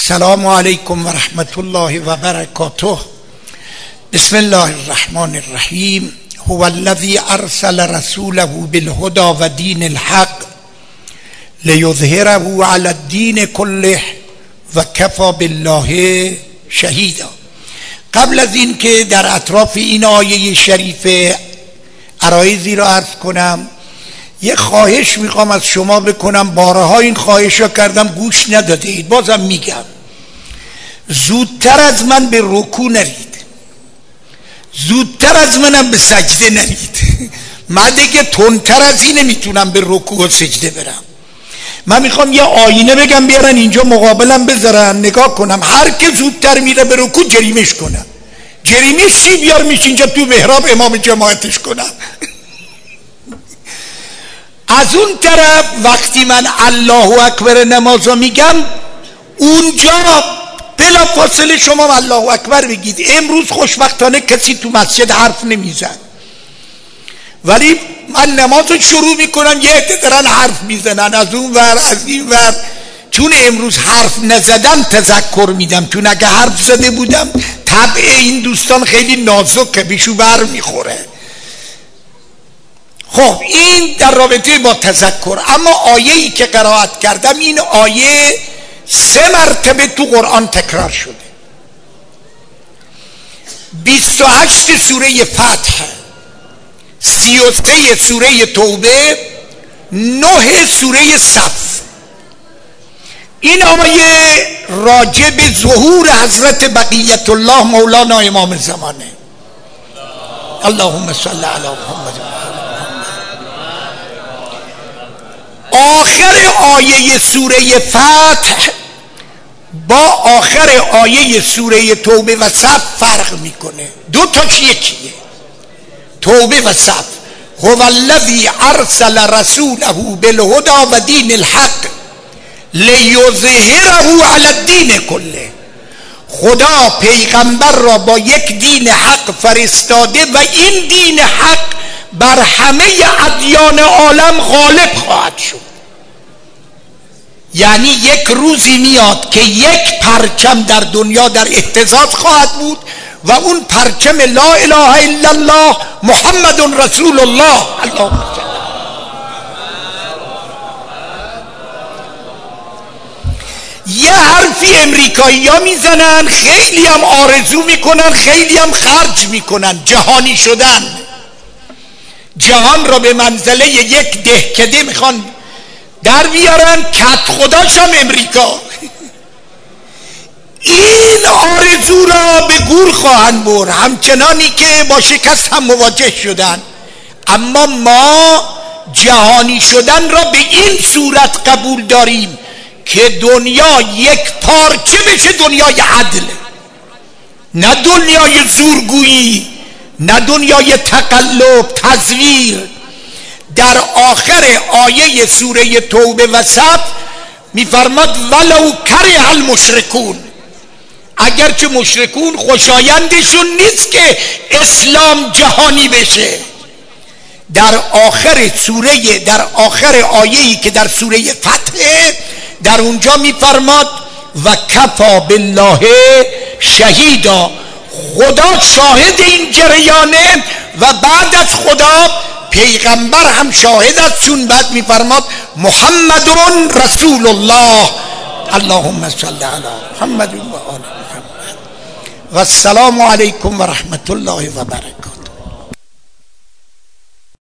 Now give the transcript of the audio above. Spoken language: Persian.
السلام علیکم و رحمت الله و برکاته. بسم الله الرحمن الرحیم. هو الذی ارسل رسوله بالهدى و دین الحق لیظهره علی الدین کله و کفی بالله شهیدا. قبل از این که در اطراف این آیه شریف عرایضی را عرض کنم، یه خواهش میخوام از شما بکنم. بارها این خواهش را کردم، گوش ندادید. بازم میگم زودتر از من به رکوع نرید، زودتر از منم به سجده نرید. من دیگه تندتر از اینه میتونم به رکوع و سجده برم. من میخوام یه آینه بگم بیارن اینجا مقابلم بذارن، نگاه کنم هر که زودتر میره به رکوع جریمش کنم. جریمش چی؟ بیار میشه اینجا تو محراب امام جماعتش کنم. از اون طرف وقتی من الله اکبر نمازو میگم، اونجا بلا فاصله شما الله اکبر بگید. امروز خوشبختانه کسی تو مسجد حرف نمیزن، ولی من نمازو شروع میکنم یه عده دارن حرف میزنن از اون ور از این ور. چون امروز حرف نزدم تذکر میدم، چون اگه حرف زده بودم طبع این دوستان خیلی نازکه، بیشو بر میخوره. خب این در رابطه با تذکر. اما آیه‌ای که قرائت کردم، این آیه 3 مرتبه تو قرآن تکرار شده. 28 سوره فتح، 33 سوره توبه، 9 سوره صف. این آیه راجع به ظهور حضرت بقیت الله مولانا امام زمانه. اللهم صل علی محمد. آخر آیه سوره فتح با آخر آیه سوره توبه و صف فرق میکنه. دو تاش یکیه، توبه و صف. هو الذی ارسل رسوله بالهدى و دین الحق لیظهره علی الدین کله. خدا پیغمبر را با یک دین حق فرستاده و این دین حق بر همه ادیان عالم غالب خواهد شد. یعنی یک روزی میاد که یک پرچم در دنیا در اهتزاز خواهد بود و اون پرچم لا اله الا الله محمد رسول الله. اللهم صل. یه حرفی امریکایی ها میزنن، خیلی هم آرزو میکنن، خیلی هم خرج میکنن، جهانی شدن. جهان را به منزله یک دهکده میخوان در بیارن، کت خداش هم امریکا. این آرزو را به گور خواهند برد، همچنانی که با شکست هم مواجه شدن. اما ما جهانی شدن را به این صورت قبول داریم که دنیا یک پارچه بشه، دنیای عدل، نه دنیای زورگویی، نه دنیای تقلب تزویر. در آخر آیه سوره توبه و صف میفرماد ولو کره المشرکون. اگرچه مشرکون خوشایندشون نیست که اسلام جهانی بشه. در آخر سوره، در آخر آیه‌ای که در سوره فتح، در اونجا میفرماد و کفی بالله شهیدا. خدا شاهد این جریانه و بعد از خدا پیغمبر هم شاهد است، چون بعد میفرماد محمد رسول الله. اللهم صل علی محمد و آل محمد. و السلام علیکم و رحمت الله و برکاته.